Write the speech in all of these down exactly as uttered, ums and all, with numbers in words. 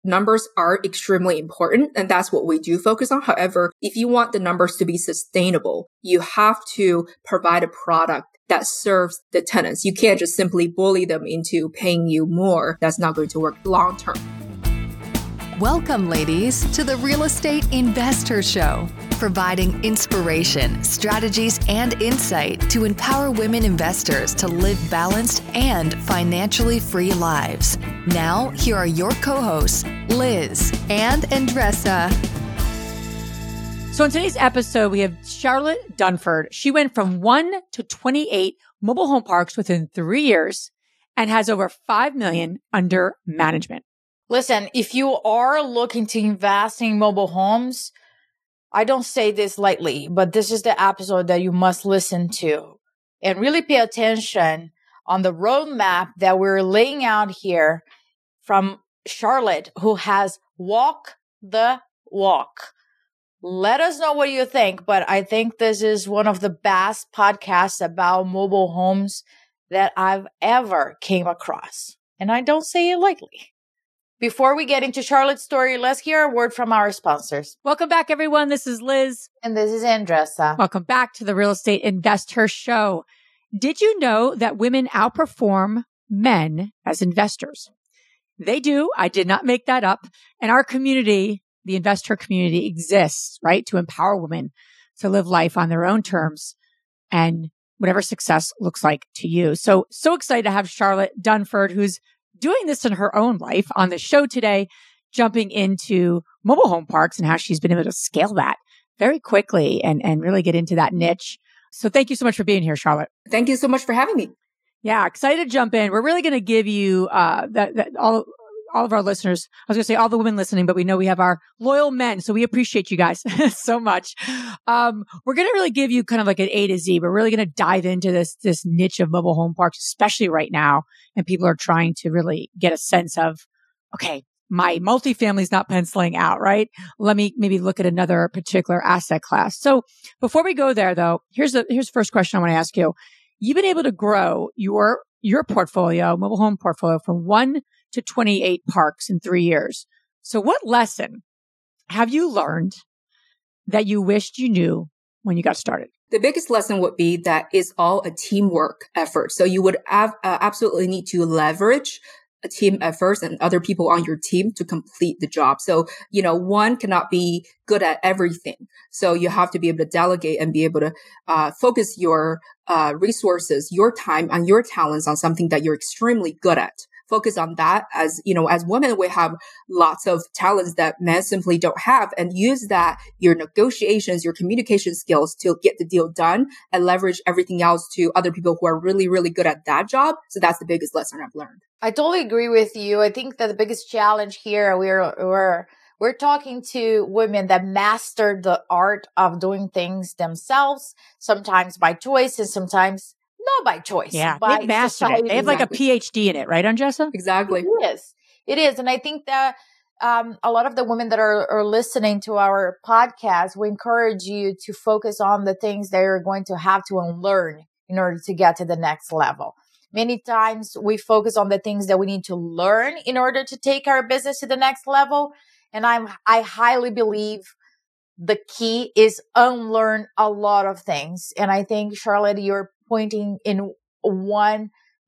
numbers are extremely important, and that's what we do focus on. However, if you want the numbers to be sustainable, you have to provide a product that serves the tenants. You can't just simply bully them into paying you more. That's not going to work long term. Welcome, ladies, to the Real Estate Investor Show, providing inspiration, strategies, and insight to empower women investors to live balanced and financially free lives. Now, here are your co-hosts, Liz and Andressa. So in today's episode, we have Charlotte Dunford. She went from one to twenty-eight mobile home parks within three years and has over five million under management. Listen, if you are looking to invest in mobile homes, I don't say this lightly, but this is the episode that you must listen to and really pay attention on the roadmap that we're laying out here from Charlotte, who has walked the walk. Let us know what you think, but I think this is one of the best podcasts about mobile homes that I've ever came across. And I don't say it lightly. Before we get into Charlotte's story, let's hear a word from our sponsors. Welcome back, everyone. This is Liz. And this is Andressa. Welcome back to the Real Estate Investor Show. Did you know that women outperform men as investors? They do. I did not make that up. And our community, the investor community, exists, right, to empower women to live life on their own terms and whatever success looks like to you. So, so excited to have Charlotte Dunford, who's doing this in her own life on the show today, jumping into mobile home parks and how she's been able to scale that very quickly and, and really get into that niche. So thank you so much for being here, Charlotte. Thank you so much for having me. Yeah, excited to jump in. We're really going to give you uh, that, that all all of our listeners. I was going to say all the women listening, but we know we have our loyal men, so we appreciate you guys so much. Um, we're going to really give you kind of like an A to Z. We're really going to dive into this this niche of mobile home parks, especially right now, and people are trying to really get a sense of, okay, my multifamily is not penciling out, right? Let me maybe look at another particular asset class. So before we go there, though, here's the here's the first question I want to ask you. You've been able to grow your your portfolio, mobile home portfolio, from one to twenty-eight parks in three years. So what lesson have you learned that you wished you knew when you got started? The biggest lesson would be that it's all a teamwork effort. So you would have, uh, absolutely need to leverage a team efforts and other people on your team to complete the job. So, you know, one cannot be good at everything. So you have to be able to delegate and be able to uh, focus your uh, resources, your time and your talents on something that you're extremely good at. Focus on that. As, you know, as women, we have lots of talents that men simply don't have, and use that, your negotiations, your communication skills to get the deal done and leverage everything else to other people who are really, really good at that job. So that's the biggest lesson I've learned. I totally agree with you. I think that the biggest challenge here, we're, we're, we're talking to women that mastered the art of doing things themselves, sometimes by choice and sometimes not by choice. Yeah, by they've mastered it. They have like a P H D in it, right, Andressa? Exactly. It is. It is. And I think that um, a lot of the women that are, are listening to our podcast, we encourage you to focus on the things that you're going to have to unlearn in order to get to the next level. Many times we focus on the things that we need to learn in order to take our business to the next level. And I'm, I highly believe the key is unlearn a lot of things. And I think, Charlotte, you're pointing in one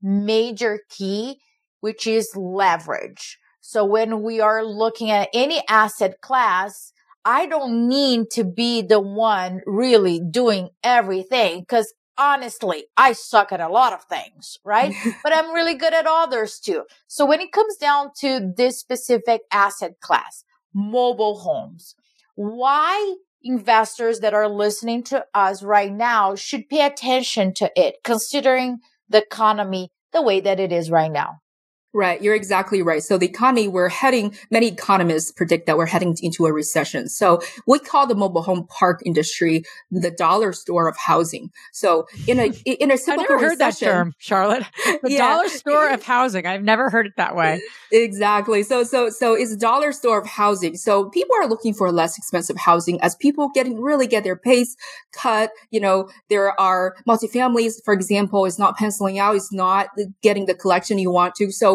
major key, which is leverage. So when we are looking at any asset class, I don't need to be the one really doing everything, because honestly, I suck at a lot of things, right? But I'm really good at others too. So when it comes down to this specific asset class, mobile homes, why investors that are listening to us right now should pay attention to it, considering the economy the way that it is right now? Right. You're exactly right. So the economy, we're heading, many economists predict that we're heading into a recession. So we call the mobile home park industry the dollar store of housing. So in a, in a typical I've never heard recession, that term, Charlotte. The yeah. dollar store of housing. I've never heard it that way. Exactly. So, so, so it's a dollar store of housing. So people are looking for less expensive housing as people getting really get their pace cut. You know, there are multifamilies, for example, is not penciling out. It's not getting the collection you want to. So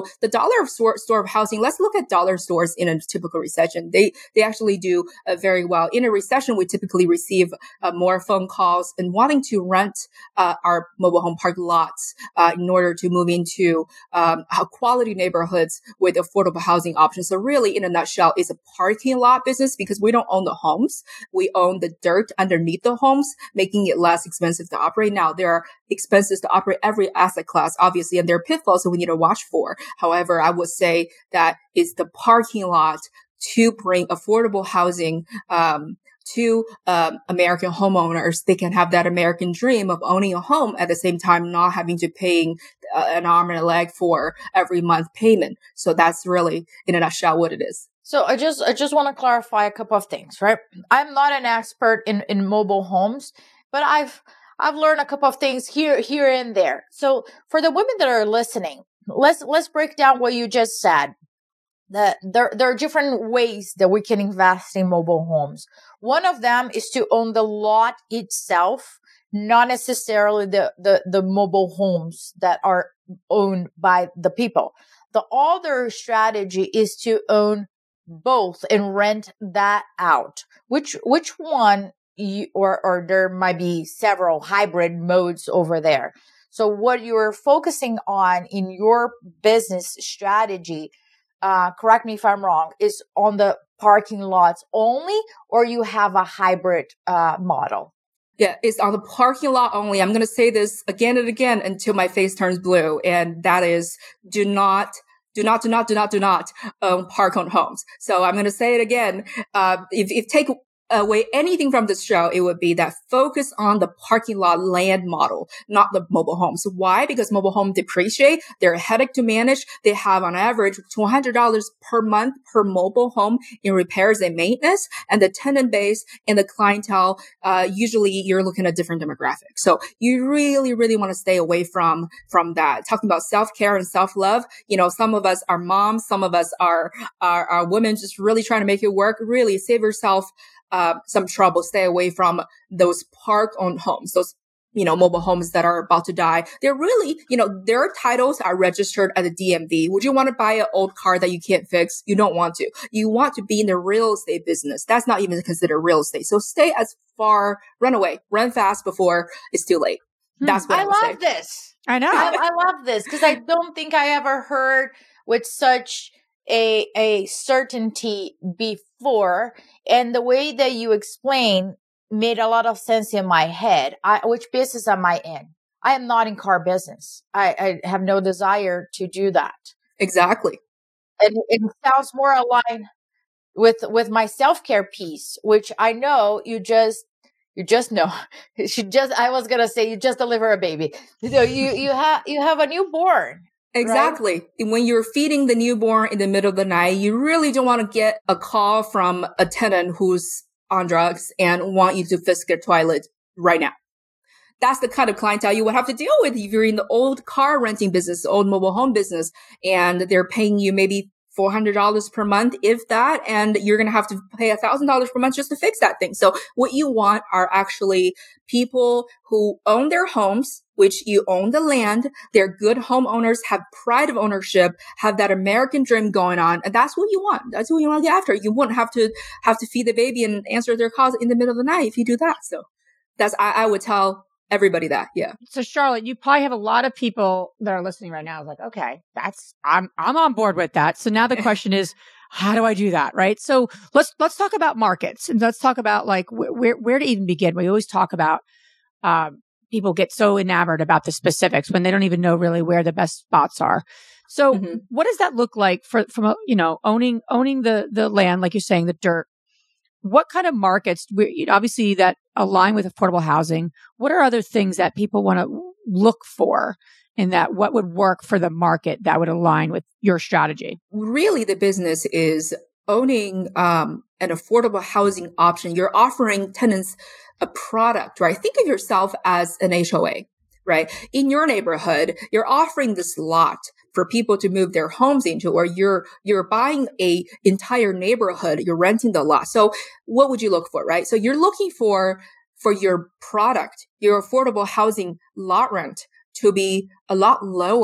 the dollar store, store of housing, let's look at dollar stores in a typical recession. They, they actually do uh, very well. In a recession, we typically receive uh, more phone calls and wanting to rent uh, our mobile home park lots uh, in order to move into um, quality neighborhoods with affordable housing options. So really, in a nutshell, it's a parking lot business because we don't own the homes. We own the dirt underneath the homes, making it less expensive to operate. Now, there are expenses to operate every asset class, obviously, and there are pitfalls that we need to watch for. However, I would say that it's the parking lot to bring affordable housing um, to um, American homeowners. They can have that American dream of owning a home at the same time not having to pay uh, an arm and a leg for every month payment. So that's really, in a nutshell, what it is. So I just I just want to clarify a couple of things, right? I'm not an expert in, in mobile homes, but I've I've learned a couple of things here here and there. So for the women that are listening, let's let's break down what you just said. That there there are different ways that we can invest in mobile homes. One of them is to own the lot itself, not necessarily the the, the mobile homes that are owned by the people. The other strategy is to own both and rent that out. Which which one you, or or there might be several hybrid modes over there. So what you're focusing on in your business strategy, uh, correct me if I'm wrong, is on the parking lots only, or you have a hybrid uh, model? Yeah, it's on the parking lot only. I'm going to say this again and again until my face turns blue, and that is do not Do not, do not, do not, do not own park-owned homes. So I'm going to say it again. Uh, if, if take away anything from this show, it would be that focus on the parking lot land model, not the mobile homes. Why? Because mobile homes depreciate. They're a headache to manage. They have on average two hundred dollars per month per mobile home in repairs and maintenance. And the tenant base and the clientele, uh, usually you're looking at different demographics. So you really, really want to stay away from, from that. Talking about self-care and self-love. You know, some of us are moms. Some of us are, are, are women just really trying to make it work. Really save yourself Uh, some trouble. Stay away from those park-owned homes, those, you know, mobile homes that are about to die. They're really, you know, their titles are registered at the D M V. Would you want to buy an old car that you can't fix? You don't want to. You want to be in the real estate business. That's not even considered real estate. So stay as far, run away, run fast before it's too late. That's what I, I would love say. this. I know. I, I love this because I don't think I ever heard with such a a certainty before, and the way that you explain made a lot of sense in my head. I, which business am I in? I am not in car business. I, I have no desire to do that. Exactly. And it sounds more aligned with with my self-care piece, which I know you just you just know. She just I was gonna say you just deliver a baby. You know, you you have you have a newborn. Exactly. Right? When you're feeding the newborn in the middle of the night, you really don't want to get a call from a tenant who's on drugs and want you to fix their toilet right now. That's the kind of clientele you would have to deal with if you're in the old car renting business, old mobile home business, and they're paying you maybe four hundred dollars per month, if that, and you're going to have to pay one thousand dollars per month just to fix that thing. So what you want are actually people who own their homes, which you own the land. They're good homeowners, have pride of ownership, have that American dream going on. And that's what you want. That's what you want to get after. You wouldn't have to have to feed the baby and answer their calls in the middle of the night if you do that. So that's, I, I would tell everybody that. Yeah. So Charlotte, you probably have a lot of people that are listening right now. Like, okay, that's, I'm, I'm on board with that. So now the question is, how do I do that? Right. So let's, let's talk about markets, and let's talk about like wh- where, where to even begin. We always talk about, um, people get so enamored about the specifics when they don't even know really where the best spots are. So mm-hmm. what does that look like for, from, a, you know, owning, owning the, the land, like you're saying, the dirt? What kind of markets, obviously, that align with affordable housing? What are other things that people want to look for in that? What would work for the market that would align with your strategy? Really, the business is owning um, an affordable housing option. You're offering tenants a product, right? Think of yourself as an H O A, right? In your neighborhood, you're offering this lot for people to move their homes into, or you're, you're buying a entire neighborhood, you're renting the lot. So what would you look for, right? So you're looking for, for your product, your affordable housing lot rent to be a lot lower,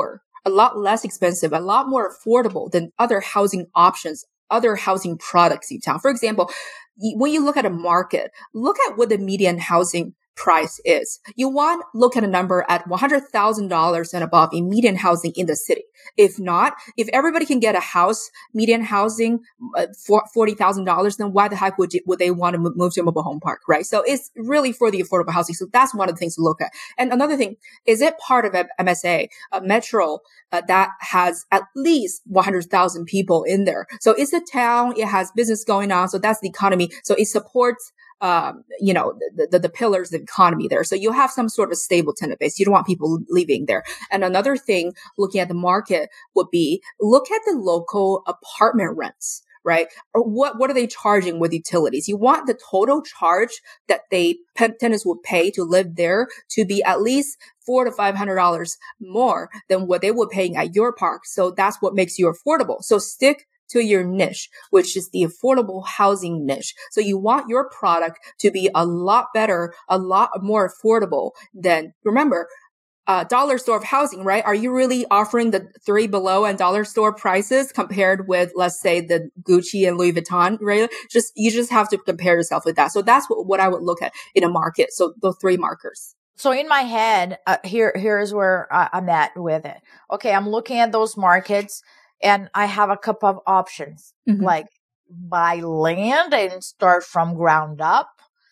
a lot less expensive, a lot more affordable than other housing options, other housing products in town. For example, when you look at a market, look at what the median housing price is. You want look at a number at one hundred thousand dollars and above in median housing in the city. If not, if everybody can get a house, median housing uh, for forty thousand dollars, then why the heck would you, would they want to move to a mobile home park, right? So it's really for the affordable housing. So that's one of the things to look at. And another thing, is it part of a M S A, a metro uh, that has at least one hundred thousand people in there? So it's a town, it has business going on. So that's the economy. So it supports Um, you know, the, the, the pillars of the economy there. So you have some sort of stable tenant base. You don't want people leaving there. And another thing, looking at the market would be look at the local apartment rents, right? Or what, what are they charging with utilities? You want the total charge that they tenants will pay to live there to be at least four to five hundred dollars more than what they were paying at your park. So that's what makes you affordable. So stick to your niche, which is the affordable housing niche. So you want your product to be a lot better, a lot more affordable than, remember, uh, dollar store of housing, right? Are you really offering the three below and dollar store prices compared with, let's say, the Gucci and Louis Vuitton, right? Just, you just have to compare yourself with that. So that's what, what I would look at in a market. So those three markers. So in my head, uh, here, here's where I, I'm at with it. Okay. I'm looking at those markets. And I have a couple of options, mm-hmm. like buy land and start from ground up,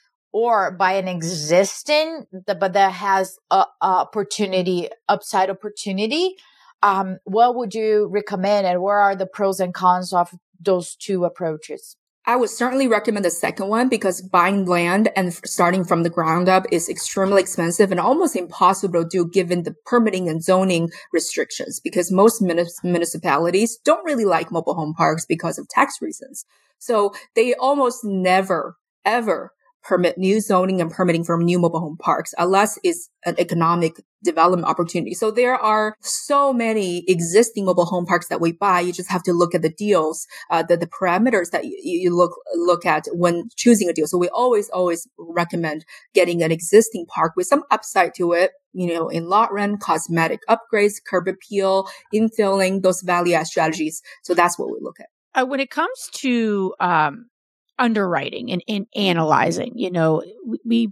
or buy an existing, but that has a, a opportunity, upside opportunity. Um, what would you recommend, and where are the pros and cons of those two approaches? I would certainly recommend the second one, because buying land and starting from the ground up is extremely expensive and almost impossible to do given the permitting and zoning restrictions, because most municipalities don't really like mobile home parks because of tax reasons. So they almost never, ever permit new zoning and permitting for new mobile home parks unless it's an economic development opportunity. So there are so many existing mobile home parks that we buy. You just have to look at the deals, uh, the, the parameters that you, you look, look at when choosing a deal. So we always, always recommend getting an existing park with some upside to it, you know, in lot rent, cosmetic upgrades, curb appeal, infilling, those value add strategies. So that's what we look at. Uh, when it comes to, um, underwriting and, and analyzing, you know, we,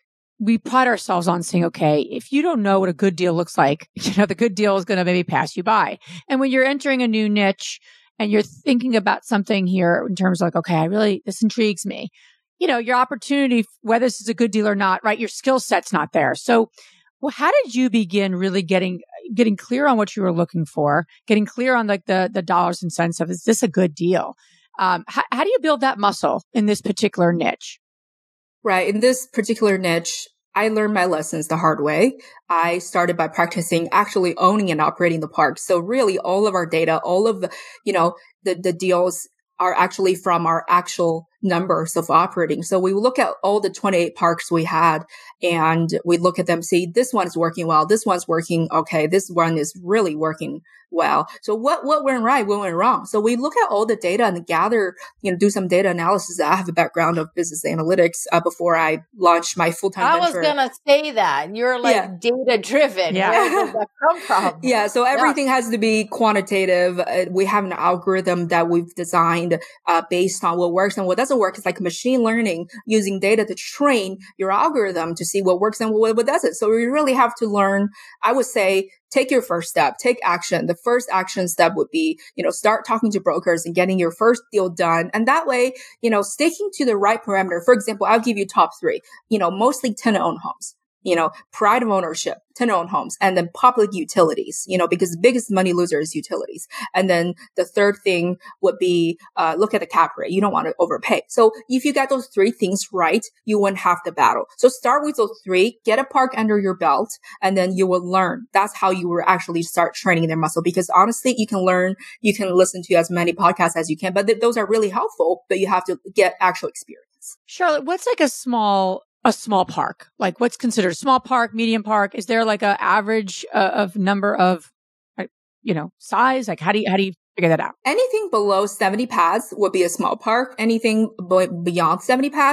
we pride ourselves on saying, okay, if you don't know what a good deal looks like, you know, the good deal is going to maybe pass you by. And when you're entering a new niche and you're thinking about something here in terms of like, okay, I really, this intrigues me, you know, your opportunity, whether this is a good deal or not, right? Your skill set's not there. So well, how did you begin really getting, getting clear on what you were looking for, getting clear on like the, the dollars and cents of, is this a good deal? Um, how, how do you build that muscle in this particular niche? Right. In this particular niche, I learned my lessons the hard way. I started by practicing actually owning and operating the park. So really all of our data, all of the, you know, the, the deals are actually from our actual numbers of operating. So we look at all the twenty-eight parks we had and we look at them, see this one's working well, this one's working okay, this one is really working well. So what, what went right, what went wrong? So we look at all the data and gather, you know, do some data analysis. I have a background of business analytics uh, before I launched my full-time I venture. was going to say that. You're like yeah. data driven. Yeah. Where does that come from? Yeah. So everything yeah. has to be quantitative. Uh, we have an algorithm that we've designed uh, based on what works and what doesn't work. It's like machine learning, using data to train your algorithm to see what works and what, what doesn't. So we really have to learn, I would say, take your first step, take action. The first action step would be, you know, start talking to brokers and getting your first deal done. And that way, you know, sticking to the right parameter. For example, I'll give you top three, you know, mostly tenant-owned homes. You know, pride of ownership, tenant-owned homes, and then public utilities, you know, because the biggest money loser is utilities. And then the third thing would be, uh, look at the cap rate. You don't want to overpay. So if you get those three things right, you wouldn't have to battle. So start with those three, get a park under your belt, and then you will learn. That's how you will actually start training their muscle. Because honestly, you can learn, you can listen to as many podcasts as you can, but th- those are really helpful, but you have to get actual experience. Charlotte, what's like a small A small park? Like what's considered a small park, medium park? Is there like an average uh, of number of, uh, you know, size? Like how do you, how do you figure that out? Anything below seventy pads would be a small park. Anything b- beyond seventy pads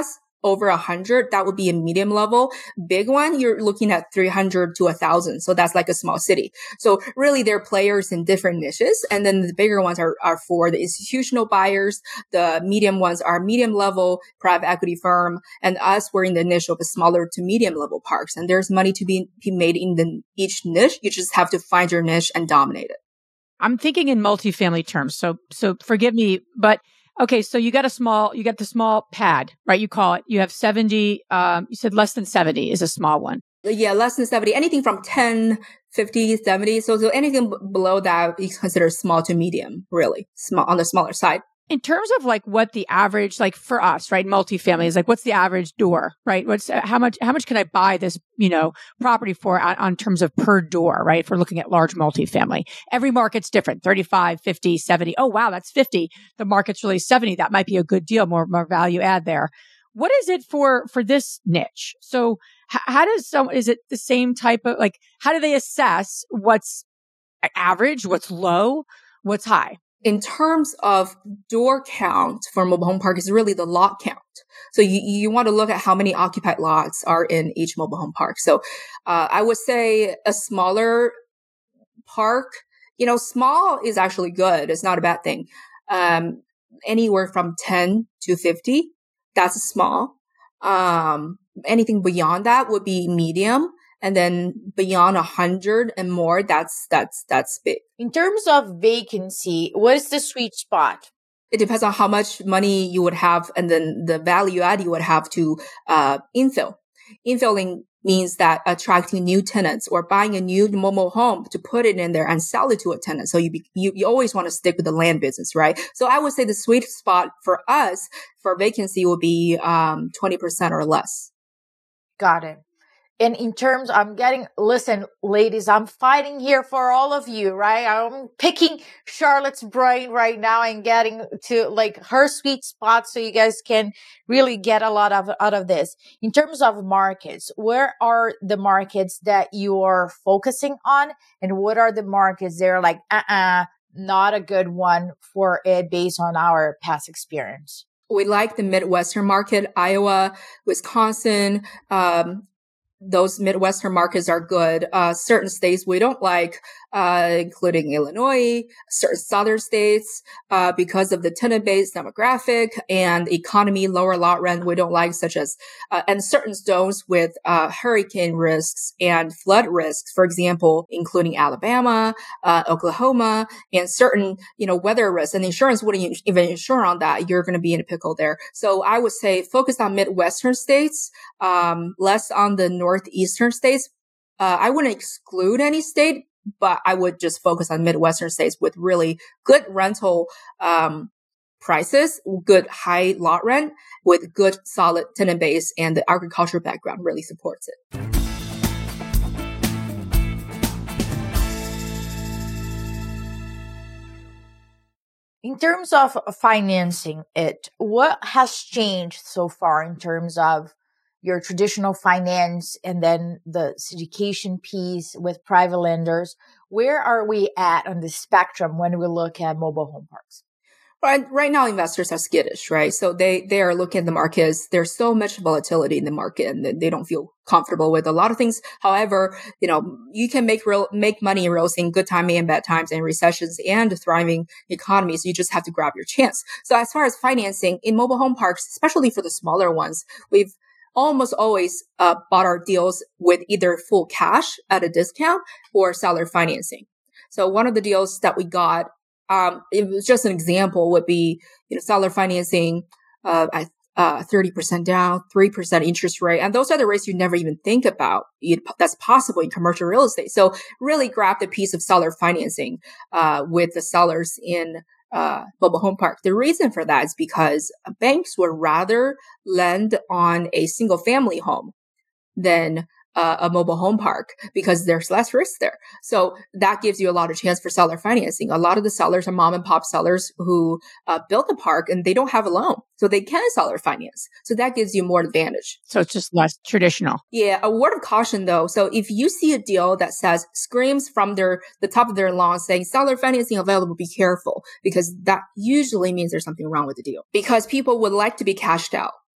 over a hundred, that would be a medium level. Big one, you're looking at three hundred to a thousand. So that's like a small city. So really they're players in different niches. And then the bigger ones are, are for the institutional buyers. The medium ones are medium level private equity firm. And us, we're in the niche of the smaller to medium level parks. And there's money to be, be made in the, each niche. You just have to find your niche and dominate it. I'm thinking in multifamily terms. So, so forgive me, but okay, so you got a small, you got the small pad, right? You call it. You have seventy, um, you said less than seventy is a small one. Yeah, less than seventy. Anything from ten, fifty, seventy. So, so anything b- below that is considered small to medium, really, small on the smaller side. In terms of like what the average, like for us, right? Multifamily is like, what's the average door, right? What's, how much, how much can I buy this, you know, property for on, on terms of per door, right? If we're looking at large multifamily, every market's different, thirty-five, fifty, seventy. Oh, wow, that's fifty. The market's really seventy. That might be a good deal, more, more value add there. What is it for, for this niche? So h- how does some, is it the same type of, like, how do they assess what's average, what's low, what's high? In terms of door count for mobile home park is really the lot count. So you, you want to look at how many occupied lots are in each mobile home park. So, uh, I would say a smaller park, you know, small is actually good. It's not a bad thing. Um, anywhere from ten to fifty, that's small. Um, anything beyond that would be medium. And then beyond a hundred and more, that's, that's, that's big. In terms of vacancy, what is the sweet spot? It depends on how much money you would have and then the value add you would have to, uh, infill. Infilling means that attracting new tenants or buying a new mobile home to put it in there and sell it to a tenant. So you, be, you, you always want to stick with the land business, right? So I would say the sweet spot for us for vacancy would be, um, twenty percent or less. Got it. And in terms, I'm getting, listen, ladies, I'm fighting here for all of you, right? I'm picking Charlotte's brain right now and getting to like her sweet spot so you guys can really get a lot of out of this. In terms of markets, where are the markets that you are focusing on? And what are the markets that are like, uh-uh, not a good one for it based on our past experience? We like the Midwestern market, Iowa, Wisconsin, um, those Midwestern markets are good. Uh, certain states we don't like, uh, including Illinois, certain southern states, uh, because of the tenant-based demographic and economy, lower lot rent we don't like, such as, uh, and certain zones with, uh, hurricane risks and flood risks, for example, including Alabama, uh, Oklahoma, and certain, you know, weather risks. And insurance wouldn't even insure on that. You're going to be in a pickle there. So I would say focus on Midwestern states, um, less on the Northeastern states. Uh, I wouldn't exclude any state, but I would just focus on Midwestern states with really good rental, um, prices, good high lot rent with good solid tenant base, and the agriculture background really supports it. In terms of financing it, what has changed so far in terms of your traditional finance and then the syndication piece with private lenders? Where are we at on the spectrum when we look at mobile home parks? Right, right now, investors are skittish, right? So they, they are looking at the markets. There's so much volatility in the market and they don't feel comfortable with a lot of things. However, you know, you can make real, make money in real estate in good timing and bad times and recessions and thriving economies. You just have to grab your chance. So as far as financing in mobile home parks, especially for the smaller ones, we've almost always uh, bought our deals with either full cash at a discount or seller financing. So one of the deals that we got, um, it was just an example, would be, you know, seller financing uh, at uh, thirty percent down, three percent interest rate. And those are the rates you never even think about. It, that's possible in commercial real estate. So really grab the piece of seller financing uh, with the sellers in Uh, mobile home park. The reason for that is because banks would rather lend on a single family home than uh, a mobile home park because there's less risk there. So that gives you a lot of chance for seller financing. A lot of the sellers are mom and pop sellers who uh, built the park and they don't have a loan. So they can seller finance. So that gives you more advantage. So it's just less traditional. Yeah. A word of caution though. So if you see a deal that says screams from their, the top of their lawn saying seller financing available, be careful because that usually means there's something wrong with the deal because people would like to be cashed out.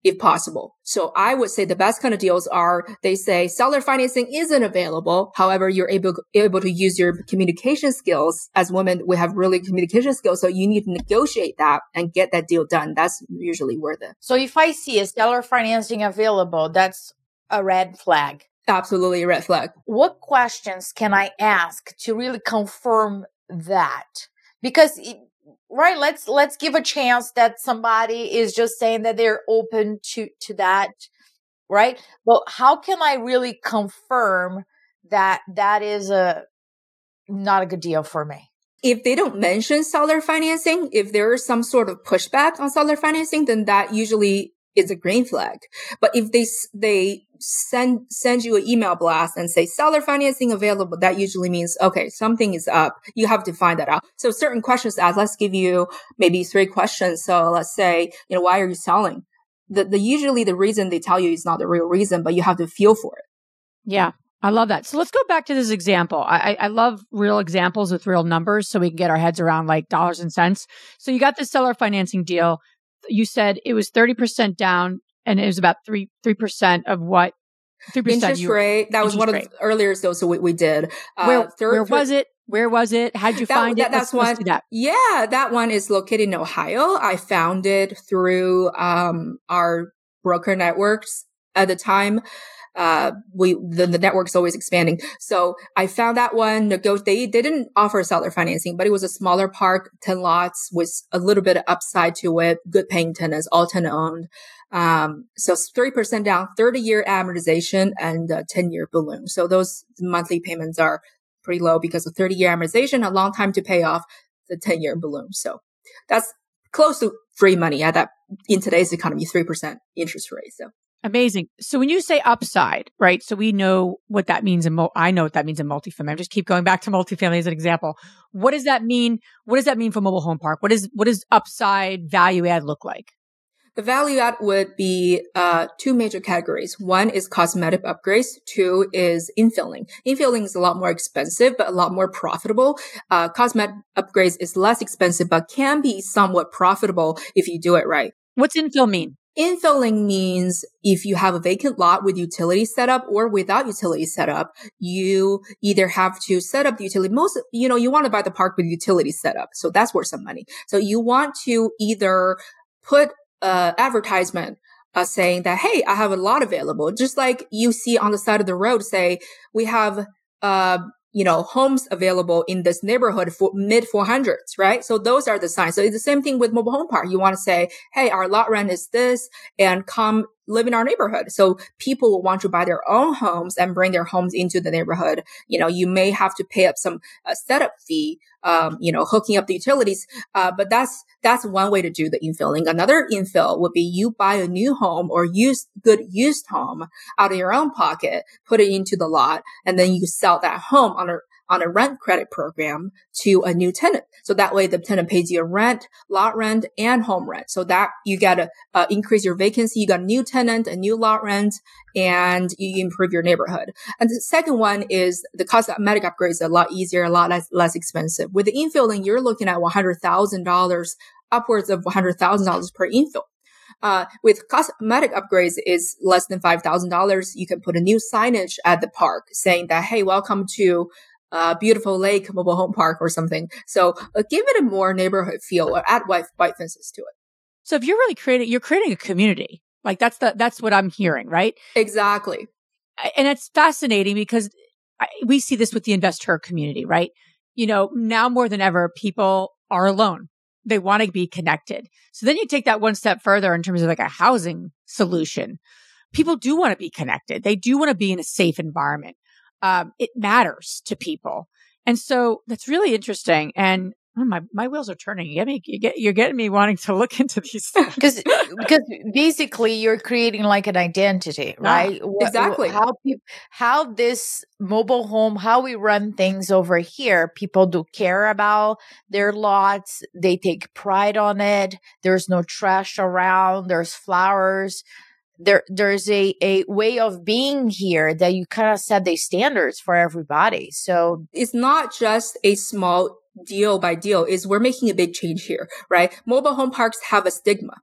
if possible. So I would say the best kind of deals are, they say seller financing isn't available. However, you're able, able to use your communication skills. As women, we have really communication skills. So you need to negotiate that and get that deal done. That's usually where the... So if I see a seller financing available, that's a red flag. Absolutely a red flag. What questions can I ask to really confirm that? Because, right, let's let's give a chance that somebody is just saying that they're open to to that, right? But how can I really confirm that that is a not a good deal for me? If they don't mention seller financing, if there is some sort of pushback on seller financing, then that usually is a green flag. But if they they send send you an email blast and say seller financing available, that usually means, okay, something is up. You have to find that out. So certain questions asked, let's give you maybe three questions. So let's say, you know, why are you selling? The, the usually the reason they tell you is not the real reason, but you have to feel for it. Yeah. I love that. So let's go back to this example. I, I love real examples with real numbers so we can get our heads around like dollars and cents. So you got this seller financing deal. You said it was thirty percent down and it was about three, three percent of what? three percent interest you, rate. That was one rate. of the earlier deals so we, we did. Uh, where third, where was it? Where was it? How'd you that, find that, it? That's let's, one. Let's do that. Yeah, that one is located in Ohio. I found it through um, our broker networks at the time. Uh, we, the, the network's always expanding. So I found that one. Nego- they, they didn't offer seller financing, but it was a smaller park, ten lots with a little bit of upside to it, good paying tenants, all tenant owned. Um, so three percent down, thirty year amortization and a ten year balloon. So those monthly payments are pretty low because of thirty year amortization, a long time to pay off the ten year balloon. So that's close to free money at that in today's economy, three percent interest rate. So. Amazing. So when you say upside, right? So we know what that means in, mul- I know what that means in multifamily. I just keep going back to multifamily as an example. What does that mean? What does that mean for mobile home park? What is, what does upside value add look like? The value add would be uh two major categories. One is cosmetic upgrades. Two is infilling. Infilling is a lot more expensive, but a lot more profitable. Uh, cosmetic upgrades is less expensive, but can be somewhat profitable if you do it right. What's infill mean? Infilling means if you have a vacant lot with utility setup or without utility setup, you either have to set up the utility. Most, you know, you want to buy the park with utility setup. So that's worth some money. So you want to either put uh advertisement uh, saying that, hey, I have a lot available. Just like you see on the side of the road, say, we have, uh, you know, homes available in this neighborhood for mid four hundreds, right? So those are the signs. So it's the same thing with mobile home park. You want to say, hey, our lot rent is this and come live in our neighborhood. So people will want to buy their own homes and bring their homes into the neighborhood. You know, you may have to pay up some uh, setup fee, um, you know, hooking up the utilities. Uh, but that's, that's one way to do the infilling. Another infill would be you buy a new home or used, good used home out of your own pocket, put it into the lot, and then you sell that home on a on a rent credit program to a new tenant. So that way the tenant pays you a rent, lot rent, and home rent. So that you got to uh, increase your vacancy. You got a new tenant, a new lot rent, and you improve your neighborhood. And the second one is the cosmetic upgrades, a lot easier, a lot less, less expensive. With the infilling, you're looking at one hundred thousand dollars, upwards of one hundred thousand dollars per infill. Uh, with cosmetic upgrades is less than five thousand dollars. You can put a new signage at the park saying that, hey, welcome to uh, beautiful lake mobile home park or something. So uh, give it a more neighborhood feel or add white, white fences to it. So if you're really creating, you're creating a community. Like that's the, that's what I'm hearing, right? Exactly. And it's fascinating because I, we see this with the investor community, right? You know, now more than ever, people are alone. They want to be connected. So then you take that one step further in terms of like a housing solution. People do want to be connected. They do want to be in a safe environment. Um, it matters to people. And so that's really interesting. And oh, my, my wheels are turning. You get me, you get, you're getting me wanting to look into these things. Because, because basically you're creating like an identity, right? Ah, exactly. How people, how this mobile home, how we run things over here, people do care about their lots. They take pride on it. There's no trash around. There's flowers. There, there's a, a way of being here that you kind of set the standards for everybody. So it's not just a small deal by deal, is we're making a big change here, right? Mobile home parks have a stigma.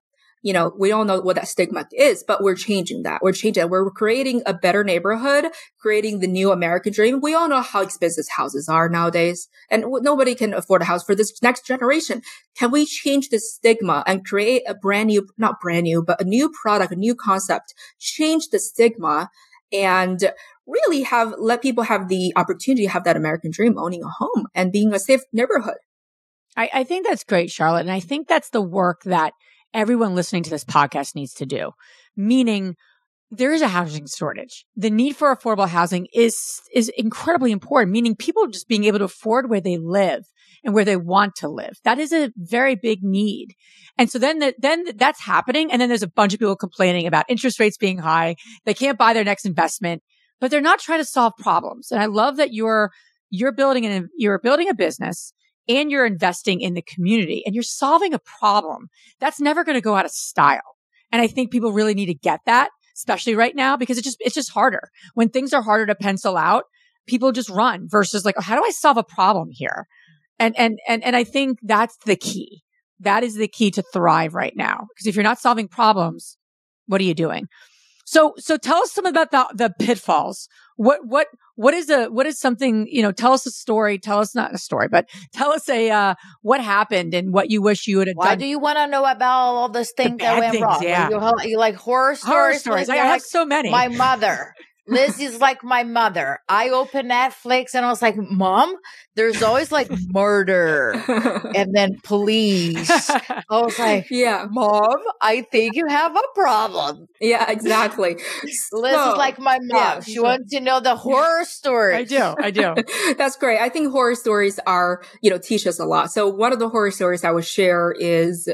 you know, we don't know what that stigma is, but we're changing that. We're changing that. We're creating a better neighborhood, creating the new American dream. We all know how expensive houses are nowadays, and nobody can afford a house for this next generation. Can we change this stigma and create a brand new, not brand new, but a new product, a new concept, change the stigma and really have, let people have the opportunity to have that American dream, owning a home and being a safe neighborhood? I, I think that's great, Charlotte. And I think that's the work that everyone listening to this podcast needs to do. Meaning, there is a housing shortage. The need for affordable housing is, is incredibly important, meaning people just being able to afford where they live and where they want to live. That is a very big need. And so then, the, then that's happening. And then there's a bunch of people complaining about interest rates being high. They can't buy their next investment, but they're not trying to solve problems. And I love that you're, you're building an, you're building a business and you're investing in the community and you're solving a problem that's never going to go out of style. And I think people really need to get that, especially right now, because it just, it's just harder. When things are harder to pencil out, people just run versus like, oh, how do I solve a problem here? And, and, and, and I think that's the key. That is the key to thrive right now. Because if you're not solving problems, what are you doing? So, so tell us some about the, the pitfalls. What, what, what is a, what is something, you know, tell us a story, tell us not a story, but tell us a, uh, what happened and what you wish you would have done. Why do you want to know about all those things that went things, wrong? Yeah. You, you like horror stories? Horror stories. I have like so many. My mother. Liz is like my mother. I opened Netflix and I was like, Mom, there's always like murder and then police. I was like, yeah, Mom, I think you have a problem. Yeah, exactly. Liz so, is like my mom. Yeah, she sure. wants to know the horror stories. I do. I do. That's great. I think horror stories are, you know, teach us a lot. So one of the horror stories I would share is,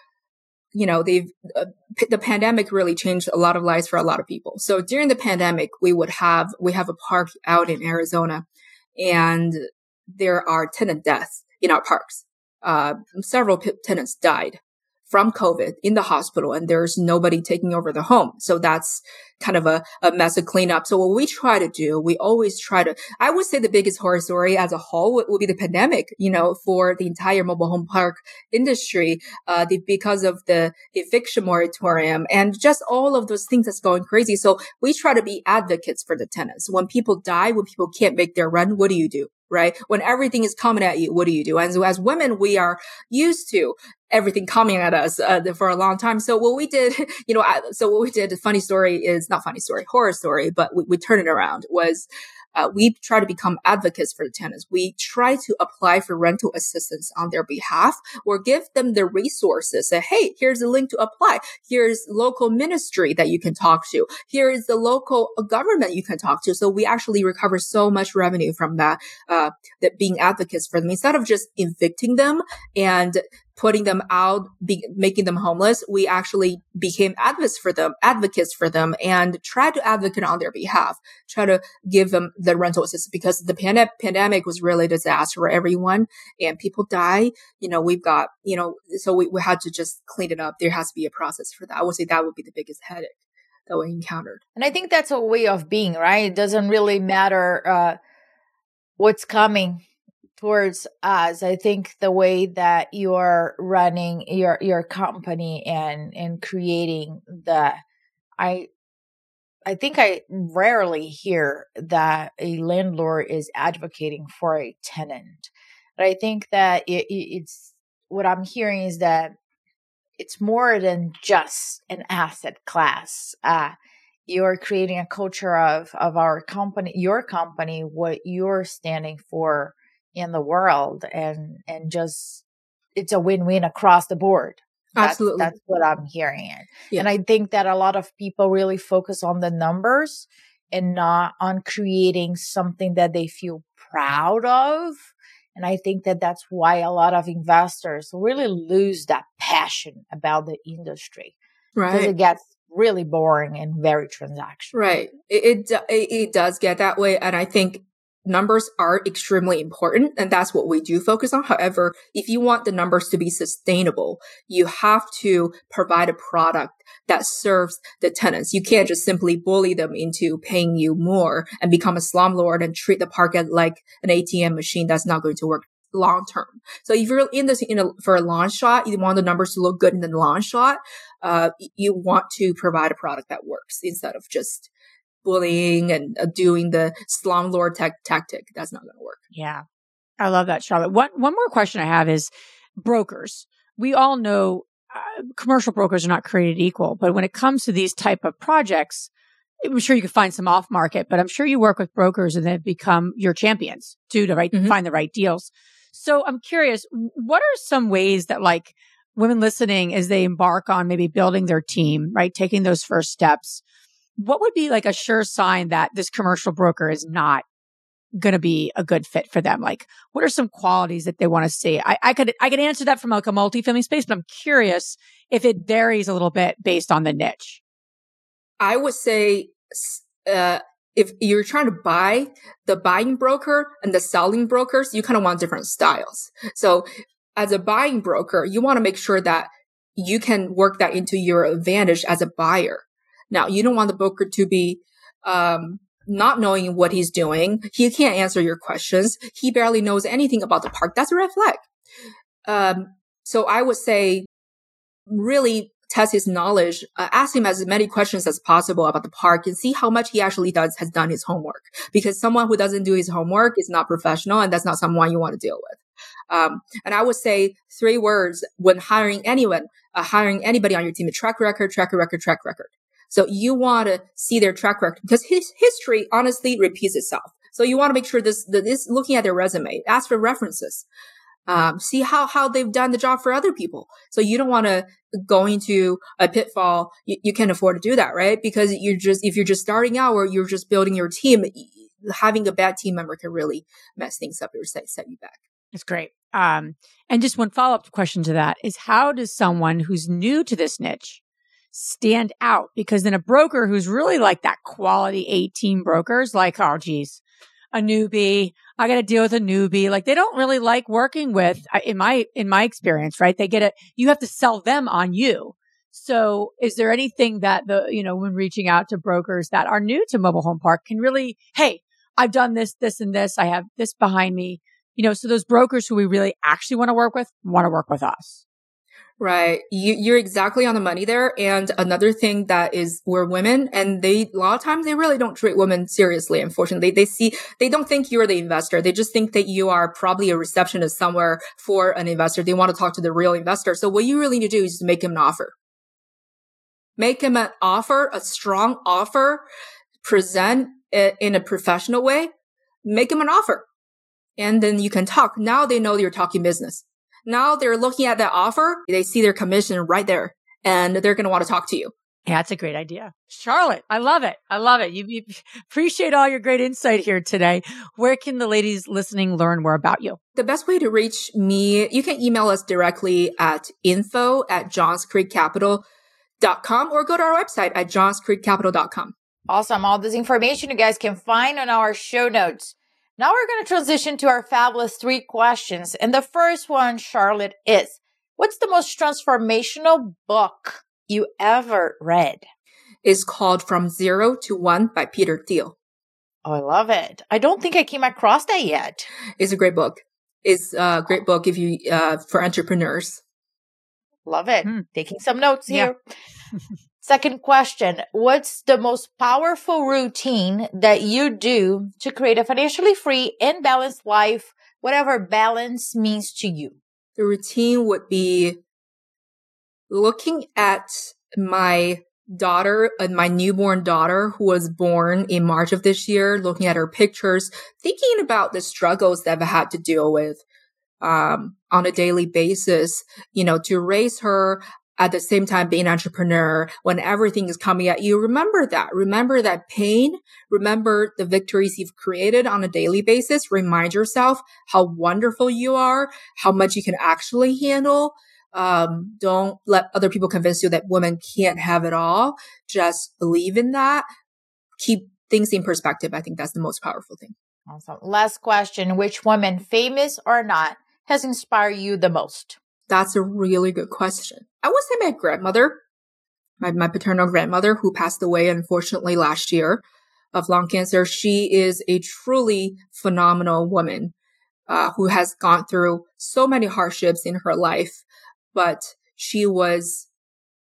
you know, they've, uh, p- the pandemic really changed a lot of lives for a lot of people. So during the pandemic, we would have, we have a park out in Arizona and there are tenant deaths in our parks. Uh, several p- tenants died from COVID in the hospital and there's nobody taking over the home. So that's kind of a, a mess of cleanup. So what we try to do, we always try to, I would say the biggest horror story as a whole would, would be the pandemic, you know, for the entire mobile home park industry, uh, the, because of the eviction moratorium and just all of those things that's going crazy. So we try to be advocates for the tenants. When people die, when people can't make their rent, what do you do? Right? When everything is coming at you, what do you do? And so as women, we are used to everything coming at us uh, for a long time. So what we did, you know, so what we did, a funny story is not funny story, horror story, but we, we turned it around was Uh, we try to become advocates for the tenants. We try to apply for rental assistance on their behalf or give them the resources. Say, hey, here's a link to apply. Here's local ministry that you can talk to. Here is the local government you can talk to. So we actually recover so much revenue from that, uh, that being advocates for them. Instead of just evicting them and putting them out, be, making them homeless, we actually became advocates for them, advocates for them and tried to advocate on their behalf, try to give them the rental assistance because the pand- pandemic was really a disaster for everyone and people die. You know, we've got, you know, so we, we had to just clean it up. There has to be a process for that. I would say that would be the biggest headache that we encountered. And I think that's a way of being, right? It doesn't really matter uh, what's coming towards us. I think the way that you're running your your company and and creating the I I think I rarely hear that a landlord is advocating for a tenant. But I think that it, it's what I'm hearing is that it's more than just an asset class. Uh, you're creating a culture of of our company, your company, what you're standing for in the world, and and just it's a win-win across the board. That's, Absolutely. That's what I'm hearing. Yeah. And I think that a lot of people really focus on the numbers and not on creating something that they feel proud of. And I think that that's why a lot of investors really lose that passion about the industry. Right. Because it gets really boring and very transactional. Right. It, it, it does get that way. And I think numbers are extremely important, and that's what we do focus on. However, if you want the numbers to be sustainable, you have to provide a product that serves the tenants. You can't just simply bully them into paying you more and become a slumlord and treat the park like an A T M machine. That's not going to work long term. So if you're in this, you know, for a long shot, you want the numbers to look good in the long shot. uh, you want to provide a product that works instead of just bullying and uh, doing the slumlord tech tactic. That's not going to work. Yeah. I love that, Charlotte. One, one more question I have is brokers. We all know uh, commercial brokers are not created equal, but when it comes to these type of projects, I'm sure you could find some off market, but I'm sure you work with brokers and they've become your champions too, to right, mm-hmm. find the right deals. So I'm curious, what are some ways that like women listening as they embark on maybe building their team, right? Taking those first steps, what would be like a sure sign that this commercial broker is not going to be a good fit for them? Like, what are some qualities that they want to see? I, I could, I could answer that from like a multifamily space, but I'm curious if it varies a little bit based on the niche. I would say, uh, if you're trying to buy the buying broker and the selling brokers, you kind of want different styles. So as a buying broker, you want to make sure that you can work that into your advantage as a buyer. Now, you don't want the broker to be, um, not knowing what he's doing. He can't answer your questions. He barely knows anything about the park. That's a red flag. Um, so I would say really test his knowledge, uh, ask him as many questions as possible about the park and see how much he actually does, has done his homework. Because someone who doesn't do his homework is not professional and that's not someone you want to deal with. Um, and I would say three words when hiring anyone, uh, hiring anybody on your team: track record, track record, track record. So you want to see their track record because his history honestly repeats itself. So you want to make sure this, this looking at their resume, ask for references, um, see how, how they've done the job for other people. So you don't want to go into a pitfall. You, you can't afford to do that, right? Because you're just, if you're just starting out or you're just building your team, having a bad team member can really mess things up or set, set you back. That's great. Um, and just one follow-up question to that is, how does someone who's new to this niche stand out? Because then a broker who's really like that quality A-team brokers, like, oh, geez, a newbie, I got to deal with a newbie. Like, they don't really like working with, in my, in my experience, right? They get it. You have to sell them on you. So is there anything that the, you know, when reaching out to brokers that are new to mobile home park can really, hey, I've done this, this, and this. I have this behind me. You know, so those brokers who we really actually want to work with want to work with us. Right. You, you're exactly on the money there. And another thing that is, we're women, and they, a lot of times they really don't treat women seriously. Unfortunately, they see, they don't think you're the investor. They just think that you are probably a receptionist somewhere for an investor. They want to talk to the real investor. So what you really need to do is just make him an offer. Make him an offer, a strong offer, present it in a professional way. Make him an offer. And then you can talk. Now they know you're talking business. Now they're looking at that offer. They see their commission right there and they're going to want to talk to you. Yeah, that's a great idea. Charlotte, I love it. I love it. You, you appreciate all your great insight here today. Where can the ladies listening learn more about you? The best way to reach me, you can email us directly at info at johns creek capital dot com or go to our website at johns creek capital dot com. Awesome. All this information you guys can find on our show notes. Now we're going to transition to our fabulous three questions. And the first one, Charlotte, is, what's the most transformational book you ever read? It's called From Zero to One by Peter Thiel. Oh, I love it. I don't think I came across that yet. It's a great book. It's a great book if you uh, for entrepreneurs. Love it. Hmm. Taking some notes here. Yeah. Second question, what's the most powerful routine that you do to create a financially free and balanced life, whatever balance means to you? The routine would be looking at my daughter, uh, my newborn daughter who was born in March of this year, looking at her pictures, thinking about the struggles that I've had to deal with um, on a daily basis, you know, to raise her. At the same time, being an entrepreneur, when everything is coming at you, remember that. Remember that pain. Remember the victories you've created on a daily basis. Remind yourself how wonderful you are, how much you can actually handle. Um, don't let other people convince you that women can't have it all. Just believe in that. Keep things in perspective. I think that's the most powerful thing. Awesome. Last question. Which woman, famous or not, has inspired you the most? That's a really good question. I would say my grandmother, my, my paternal grandmother who passed away, unfortunately, last year of lung cancer. She is a truly phenomenal woman uh, who has gone through so many hardships in her life, but she was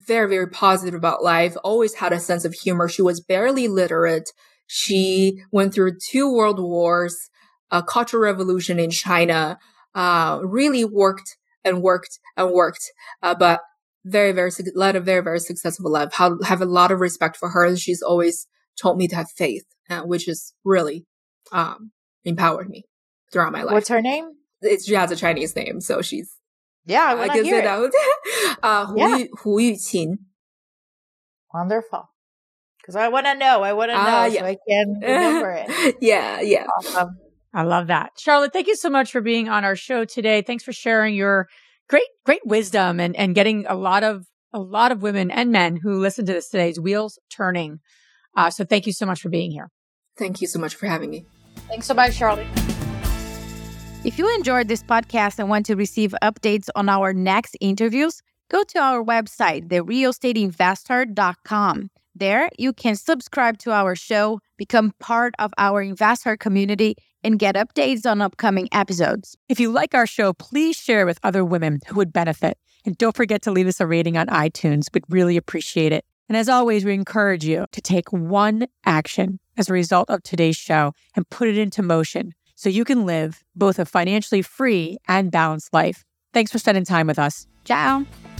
very, very positive about life, always had a sense of humor. She was barely literate. She went through two world wars, a cultural revolution in China, uh, really worked and worked and worked, uh, but very, very, led a very, very successful life. Have, have a lot of respect for her. And she's always told me to have faith, uh, which is really, um, empowered me throughout my life. What's her name? It's, she has a Chinese name, so she's, yeah, I, I can hear say it. that. uh, Hu, yeah. Yu, Hu Yuqin. Wonderful. Because I want to know. I want to know uh, yeah. so I can remember it. yeah, yeah. Awesome. I love that. Charlotte, thank you so much for being on our show today. Thanks for sharing your great, great wisdom and, and getting a lot of, a lot of women and men who listen to this today's wheels turning. Uh, so thank you so much for being here. Thank you so much for having me. Thanks so much, Charlotte. If you enjoyed this podcast and want to receive updates on our next interviews, go to our website, the real estate investor dot com. There, you can subscribe to our show, become part of our investor community, and get updates on upcoming episodes. If you like our show, please share with other women who would benefit. And don't forget to leave us a rating on iTunes. We'd really appreciate it. And as always, we encourage you to take one action as a result of today's show and put it into motion so you can live both a financially free and balanced life. Thanks for spending time with us. Ciao.